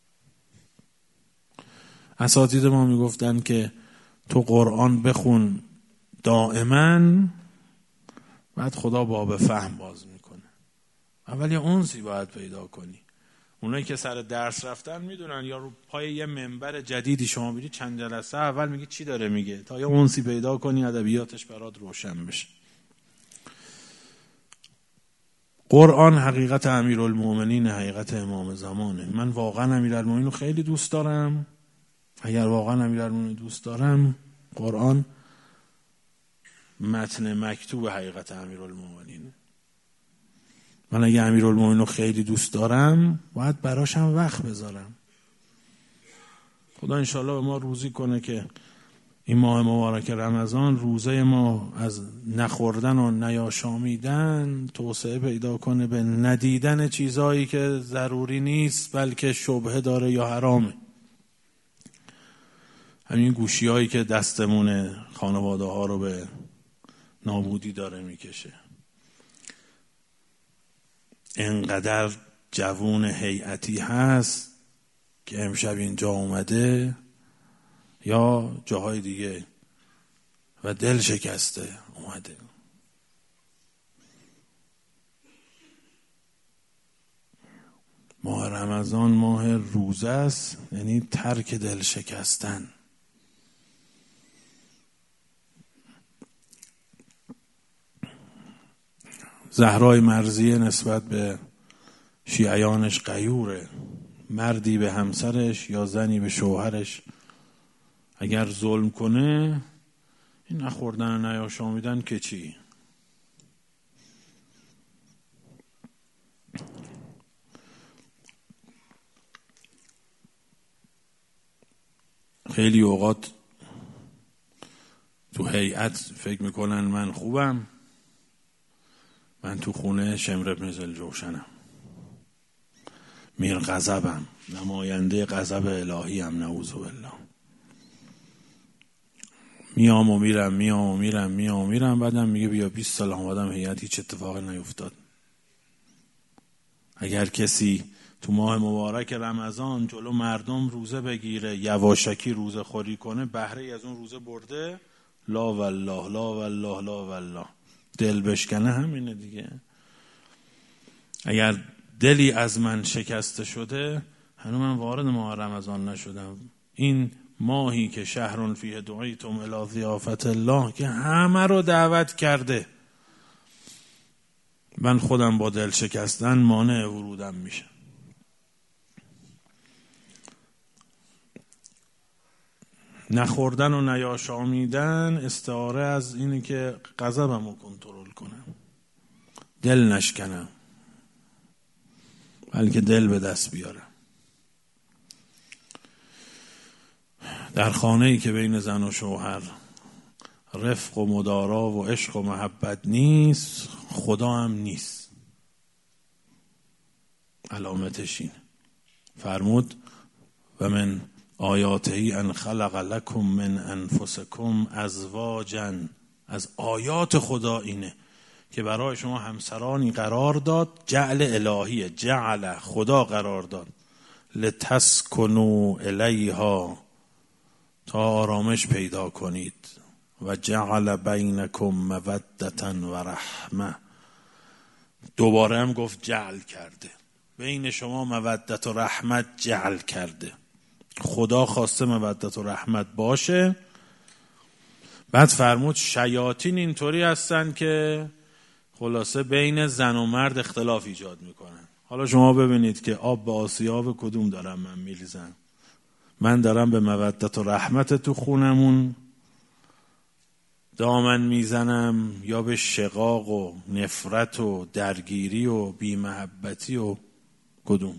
اساتید ما میگفتن که تو قرآن بخون دائما، بعد خدا باب فهم باز میکنه. اول یه انسی باید پیدا کنی. اونایی که سر درس رفتن میدونن، یا رو پای یه منبر جدیدی شما بیری چند جلسه اول میگی چی داره میگه، تا یه انسی پیدا کنی ادبیاتش برات روشن بشه. قرآن حقیقت امیرالمومنین، حقیقت امام زمانه. من واقعا امیرالمومنین رو خیلی دوست دارم. اگر واقعا امیرالمومنین دوست دارم، قرآن متن مکتوب حقیقت امیرالمومنینه. من اگه امیرالمومنین رو خیلی دوست دارم باید براشم وقت بذارم. خدا انشالله به ما روزی کنه که این ماه مبارک رمضان روزه ما از نخوردن و نیاشامیدن توسعه پیدا کنه به ندیدن چیزایی که ضروری نیست بلکه شبهه داره یا حرامه. همین گوشی هایی که دستمون خانواده ها رو به نابودی داره میکشه. انقدر جوون هیئتی هست که امشب اینجا اومده یا جاهای دیگه و دل شکسته اومده. ماه رمضان ماه روزه است، یعنی ترک دل شکستن. زهرای مرضیه نسبت به شیعیانش غیوره. مردی به همسرش یا زنی به شوهرش اگر ظلم کنه، این نخوردن و نیاشامیدن که چی؟ خیلی اوقات تو هیئت فکر میکنن من خوبم، من تو خونه شمر بن ذوالجوشنم، میر غضبم، نماینده غضب الهی هم، نعوذ بالله. میام و میرم میام و میرم میام و میرم بعدم میگه بیا بیست سال اومدم هیئت هیچ اتفاقی نیفتاد. اگر کسی تو ماه مبارک رمضان جلو مردم روزه بگیره، یواشکی روزه خوری کنه، بهره از اون روزه برده، لا والله لا والله لا والله. دل بشکنه همینه دیگه. اگر دلی از من شکسته شده، هنوز من وارد ماه رمضان نشدم. این ماهی که شهر فیه دعیتم الی ضیافت الله که همه رو دعوت کرده، من خودم با دل شکستن مانع ورودم میشه. نخوردن و نیاشامیدن استعاره از اینه که غضبم رو کنترل کنم، دل نشکنم، بلکه دل به دست بیارم. در خانه‌ای که بین زن و شوهر رفق و مدارا و عشق و محبت نیست، خدا هم نیست. علامتش اینه. فرمود و من آیاته ان خلق لکم من انفسکم ازواجا. از آیات خدا اینه که برای شما همسرانی قرار داد، جعل الهیه، جعل خدا قرار داد، لتسکنوا الیها، تا آرامش پیدا کنید، و جعل بینکم مودة و رحمه. دوباره هم گفت جعل کرده، بین شما مودت و رحمت جعل کرده. خدا خواسته مودت و رحمت باشه. بعد فرمود شیاطین اینطوری هستن که خلاصه بین زن و مرد اختلاف ایجاد میکنن. حالا شما ببینید که آب به آسیاب کدوم دارم من میریزم. من دارم به مودت و رحمت تو خونمون دامن میزنم، یا به شقاق و نفرت و درگیری و بی‌محبتی و کدوم؟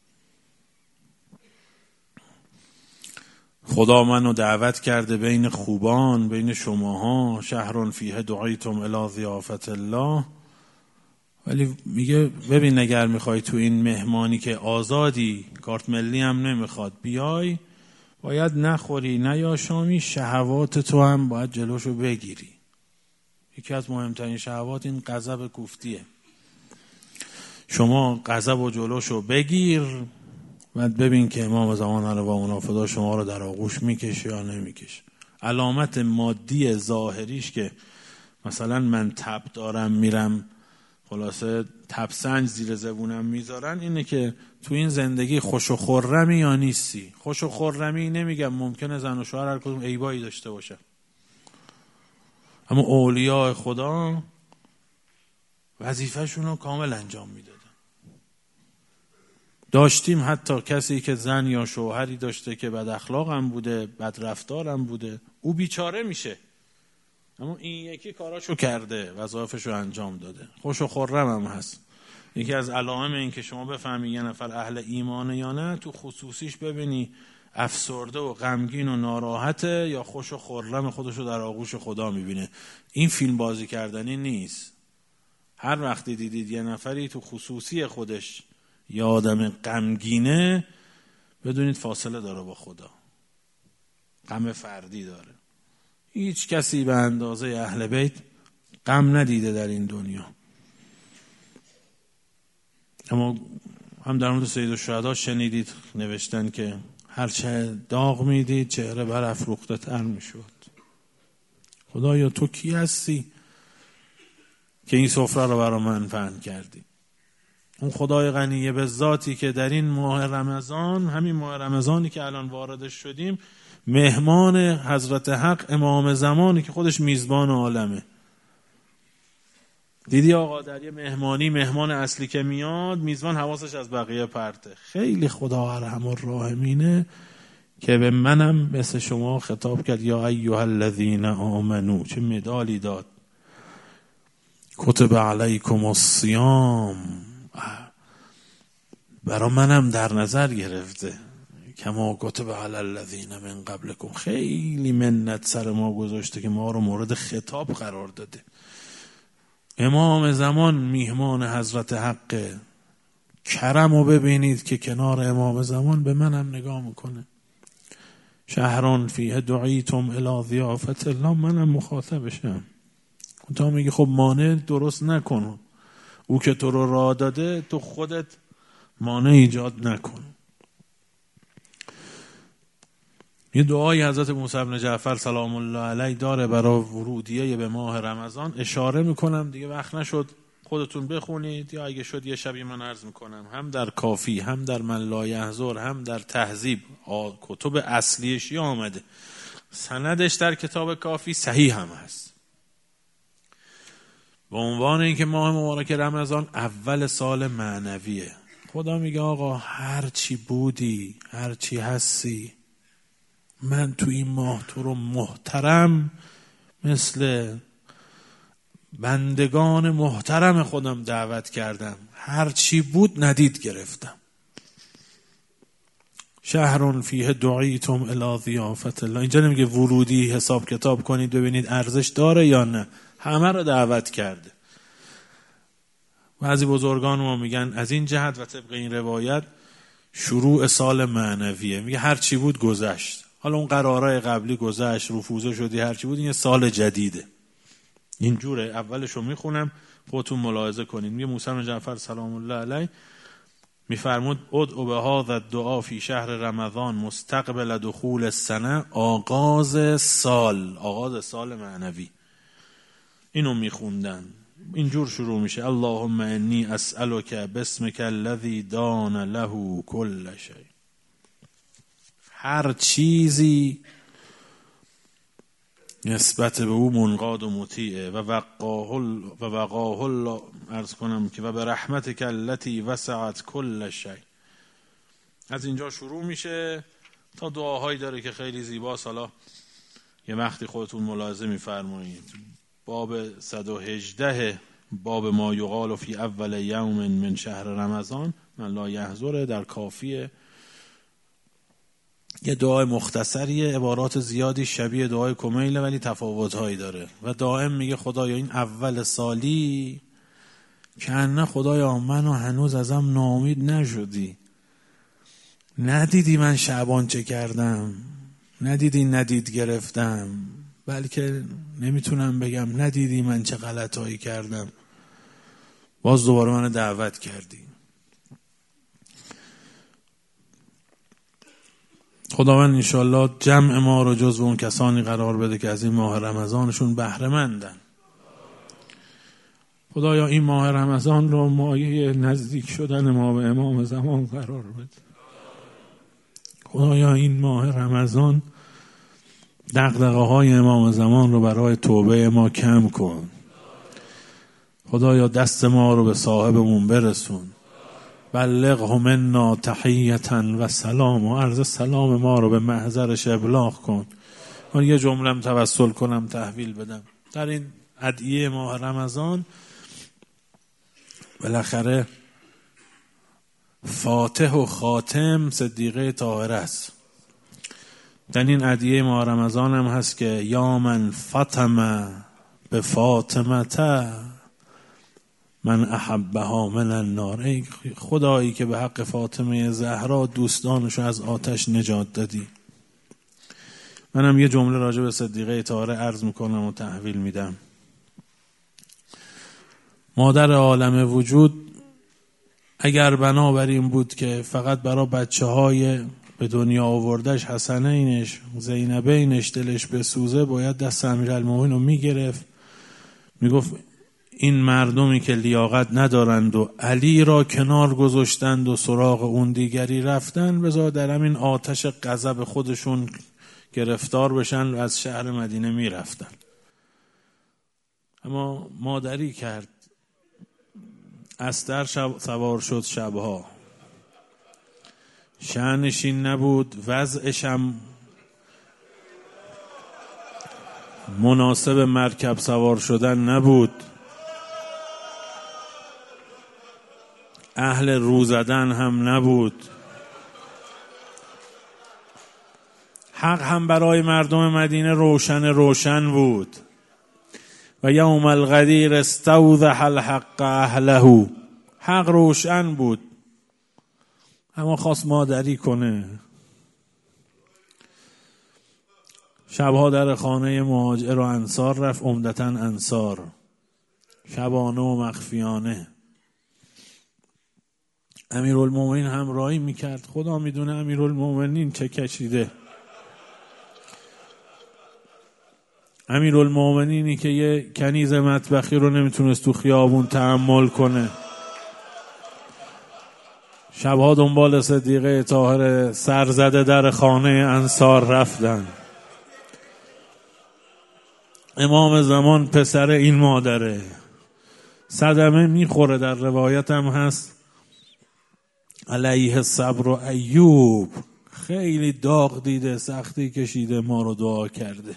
خدا منو دعوت کرده بین خوبان، بین شماها، شهر فیه دعیتم الی ضیافت الله. ولی میگه ببین اگر میخوای تو این مهمانی که آزادی، کارت ملی هم نمیخواد بیای، باید نخوری نیاشامی، شهوات تو هم باید جلوشو بگیری. یکی از مهمترین شهوات این غضب کوفتیه. شما غضب و جلوشو بگیر، بعد ببین که امام زمان علیه و منافدا شما رو در آغوش میکشه یا نمیکشه. علامت مادی ظاهریش که مثلا من تب دارم میرم خلاصه تب سنج زیر زبونم میذارن، اینه که تو این زندگی خوش و خرمی یا نیستی. خوش و خرمی نمیگم، ممکنه زن و شوهر هر کدوم عیبایی داشته باشه، اما اولیاء خدا وظیفه‌شون رو کامل انجام میدادن. داشتیم حتی کسی که زن یا شوهری داشته که بد اخلاق هم بوده، بد رفتار هم بوده، او بیچاره میشه، اما این یکی کاراشو کرده، وظایفشو انجام داده، خوش و خرم هم هست. یکی از علائم این که شما بفهمی یه نفر اهل ایمانه یا نه، تو خصوصیش ببینی افسرده و غمگین و ناراحته یا خوش و خرم خودشو در آغوش خدا میبینه. این فیلم بازی کردنی نیست. هر وقتی دیدید یه نفری تو خصوصی خودش یه آدم غمگینه، بدونید فاصله داره با خدا، غم فردی داره. هیچ کسی به اندازه اهل بیت غم ندیده در این دنیا. اما هم در مورد سید الشهدا شنیدید نوشتن که هرچه داغ میدید چهره برافروخته تر میشد. خدایا تو کی هستی که این سفره رو برای من پهن کردی؟ اون خدای غنیه به ذاتی که در این ماه رمضان، همین ماه رمضانی که الان واردش شدیم، مهمان حضرت حق امام زمانی که خودش میزبان عالمه. دیدی آقا در یه مهمانی مهمان اصلی که میاد، میزبان حواسش از بقیه پرته. خیلی خدا ارحم الراحمینه که به منم مثل شما خطاب کرد، یا ایها الذین آمنو، چه مدالی داد. کتب علیکم الصیام، برا منم در نظر گرفته، کما کتب علی الذین من قبلکم. خیلی منت سر ما گذاشته که ما رو مورد خطاب قرار داده. امام زمان میهمان حضرت حق، کرم رو ببینید که کنار امام زمان به منم نگاه میکنه. شهران فیه دعیتم الی ضیافت الله، منم مخاطبشم. تا میگه خب مانع درست نکن، او که تو رو راه داده تو خودت مانع ایجاد نکن. یه دعای حضرت موسی بن جعفر سلام الله علیه داره برای ورودیه به ماه رمضان، اشاره میکنم دیگه وقت نشد خودتون بخونید، یا اگه شد یه شبی من عرض میکنم، هم در کافی، هم در من لا یحضر، هم در تهذیب، کتب اصلیش آمده. سندش در کتاب کافی صحیح هم هست، به عنوان اینکه ماه مبارک رمضان اول سال معنویه. خدا میگه آقا هر چی بودی، هر چی هستی، من تو این ماه تو رو محترم مثل بندگان محترم خودم دعوت کردم، هر چی بود ندید گرفتم. شهرون فیه دعیتم الی ضیافت الله، اینجا نمیگه ورودی حساب کتاب کنید ببینید ارزش داره یا نه، همه رو دعوت کرده. بعضی بزرگان ما میگن از این جهت و طبق این روایت شروع سال معنویه، میگه هر چی بود گذشت، حالا اون قرارای قبلی گذشت، رفوزه شدی، هر چی بود، این سال جدیده. اینجوره. اولشو میخونم خودتون ملاحظه کنید. میگه موسی بن جعفر سلام الله علیه میفرمود ادعو به هذا الدعاء فی شهر رمضان مستقبل دخول السنه، آغاز سال، آغاز سال معنوی. اینو میخوندن، اینجور شروع میشه اللهم انی اسألک باسمک الذی دان له کل شیء. هر چیزی نسبت به او منقاد و مطیعه. و وقاه و وقاه الله، عرض کنم که و به رحمتک التي وسعت کل شیء. از اینجا شروع میشه تا دعاهایی داره که خیلی زیباست. حالا یه وقتی خودتون ملاحظه میفرمایید. باب صد و هجده، باب ما یقال فی اول یوم من شهر رمضان من لا یحضر، در کافیه. یه دعای مختصریه، عبارات زیادی شبیه دعای کمیله ولی تفاوت‌هایی داره و دائم میگه خدایا این اول سالی که نه خدایا منو هنوز ازم ناامید نشدی، ندیدی من شعبان چه کردم، ندیدی ندید گرفتم، بلکه نمیتونم بگم ندیدی من چه غلطایی کردم، باز دوباره من دعوت کردی. خداوند انشالله جمع ما رو جزو اون کسانی قرار بده که از این ماه رمضانشون بهره مندن. خدایا این ماه رمضان رو مایه نزدیک شدن ما به امام زمان قرار بده. خدایا این ماه رمضان دغدغه های امام زمان رو برای توبه ما کم کن. خدایا دست ما رو به صاحبمون برسون. بلغه منا تحیتا و سلام، و عرض سلام ما رو به محضرش ابلاغ کن. من یه جملم توسل کنم تحویل بدم. در این ادعیه ماه رمضان بالاخره فاتح و خاتم صدیقه طاهره است. در این ادعیه ماه رمضان هم هست که یا من فاطمه به فاطمته من احبها من النار، ای خدایی که به حق فاطمه زهرا دوستانشو از آتش نجات دادی. منم یه جمله راجع به صدیقه طاهره عرض میکنم و تحویل میدم. مادر عالم وجود اگر بنابر این بود که فقط برای بچه های به دنیا آوردش حسنینش زینبینش دلش بسوزه، باید دست امیرالمومنین رو میگرفت، میگفت این مردمی که لیاقت ندارند و علی را کنار گذاشتند و سراغ اون دیگری رفتن، بذار در همین آتش غضب خودشون گرفتار بشن و از شهر مدینه میرفتن. اما مادری کرد، استر شب سوار شد شبها، شأنشین نبود، وضعشم مناسب مرکب سوار شدن نبود، اهل رو زدن هم نبود. حق هم برای مردم مدینه روشن روشن بود. و یوم الغدیر استوضح الحق اهله، حق روشن بود، اما خواست مادری کنه. شبها در خانه مهاجر و انصار رفت، عمدتاً انصار، شبانه و مخفیانه. امیرالمومنین همراهی میکرد. خدا میدونه امیرالمومنین چه کشیده. امیرالمومنینی که یه کنیز مطبخی رو نمیتونست تو خیابون تحمل کنه، شبها دنبال صدیقه طاهره سرزده در خانه انصار رفتن. امام زمان پسر این مادره، صدمه میخوره. در روایت هم هست علیه الصبر و ایوب، خیلی داغ دیده، سختی کشیده، ما رو دعا کرده.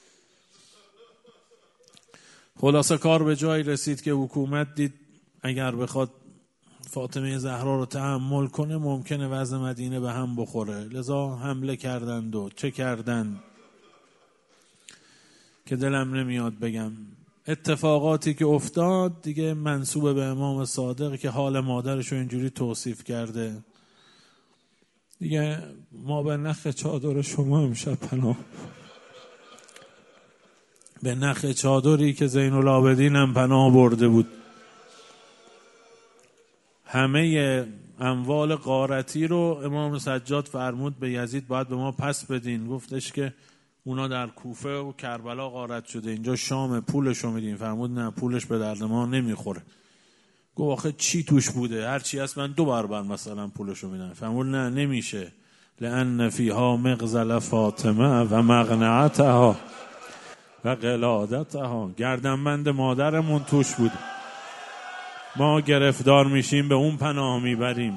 خلاصه کار به جایی رسید که حکومت دید اگر بخواد فاطمه زهرا رو تحمل کنه ممکنه وضع مدینه به هم بخوره، لذا حمله کردند. و چه کردند که دلم نمیاد بگم. اتفاقاتی که افتاد دیگه منسوب به امام صادق که حال مادرش رو اینجوری توصیف کرده. دیگه ما به نخ چادر شما امشب پناه، به نخ چادری که زین العابدین هم پناه برده بود. همه اموال غارتی رو امام سجاد فرمود به یزید باید به ما پس بدین. گفتش که اونا در کوفه و کربلا غارت شده، اینجا شام، پولش رو میدین. فرمود نه، پولش به درد ما نمیخوره. گفت آخه چی توش بوده؟ هر چی هست من دو برابر مثلا پولش رو میدن. فرمود نه نمیشه، لأن فیها مغزل فاطمه و مغنعتها و قلادتها، گردنبند مادرمون توش بود، ما گرفتار میشیم به اون پناه میبریم.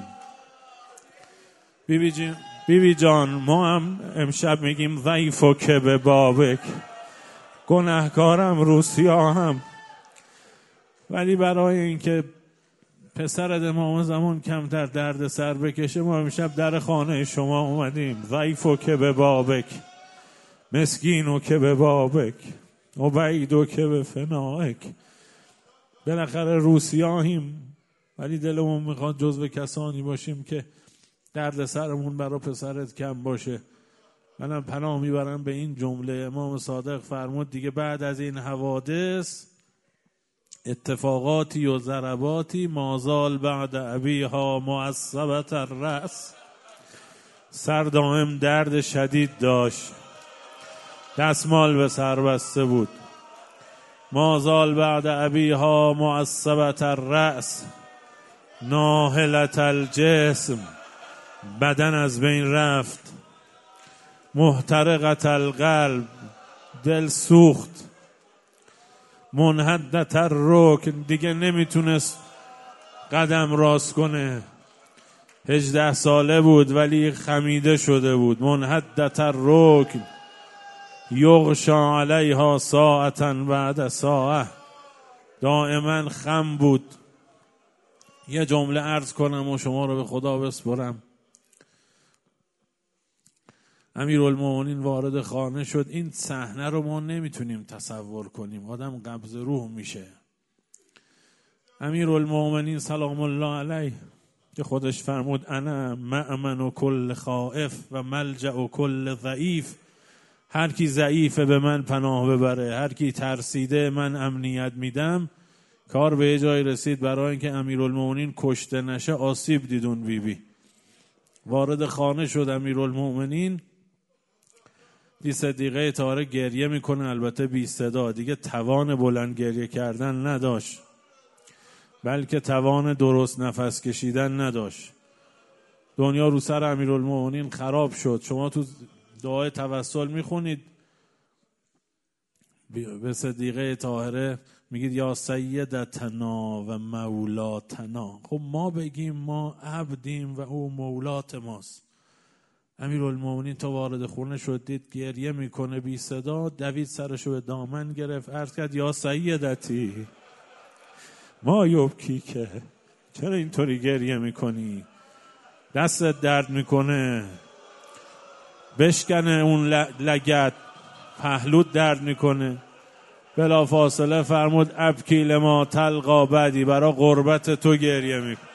بیبی جان بیبی جان ما هم امشب میگیم ضیفو که به بابک، گناهکارم روسیا هم، ولی برای اینکه پسرت امام زمان کمتر درد سر بکشه ما امشب در خانه شما اومدیم. ضیفو که به بابک، مسکینو که به بابک، عبیدو که به فنائک. بالاخره روسیاییم ولی دلمون میخواد جزو کسانی باشیم که درد سرمون برای پسرت کم باشه. منم پناه میبرم به این جمله. امام صادق فرمود دیگه بعد از این حوادث اتفاقاتی و ضرباتی مازال بعد ابیها معصبت الرأس، سر دائم درد شدید داشت، دستمال به سر بسته بود. مازال بعد ابیها معصبت الرأس ناهلت الجسم، بدن از بین رفت. محترقت القلب، دل سوخت. منحدت الرکن، دیگه نمیتونست قدم راست کنه. هجده ساله بود ولی خمیده شده بود. منحدت الرکن یغشا علیها ساعتا بعد ساعه، دائما خم بود. یه جمله عرض کنم و شما رو به خدا بسپرم. امیرالمومنین وارد خانه شد. این صحنه رو ما نمیتونیم تصور کنیم، آدم قبض روح میشه. امیرالمومنین سلام الله علیه که خودش فرمود انا مأمن و کل خائف و ملجأ و کل ضعیف، هر کی ضعیفه به من پناه ببره، هر کی ترسیده من امنیت میدم. کار به جای رسید برای اینکه امیرالمومنین کشته نشه آسیب دیدون بی بی. وارد خانه شد امیرالمومنین، دی صدیقه طاهره گریه میکنه، البته بی صدا، دیگه توان بلند گریه کردن نداشت، بلکه توان درست نفس کشیدن نداشت. دنیا رو سر امیرالمومنین خراب شد. شما تو دعای توسل میخونید به صدیقه طاهره میگید یا سیدتنا و مولاتنا. خب ما بگیم ما عبدیم و او مولات ماست. امیرالمومنین تا وارد خونه شد دید گریه میکنه بی صدا، دوید سرشو به دامن گرفت، عرض کرد یا سیدتی ما یبکی که، چرا اینطوری گریه میکنی؟ دستت درد میکنه؟ بشکنه اون لگد، پهلوت درد میکنه. بلا فاصله فرمود ابکی لما تلقا بعدی، برای غربت تو گریه میکنه.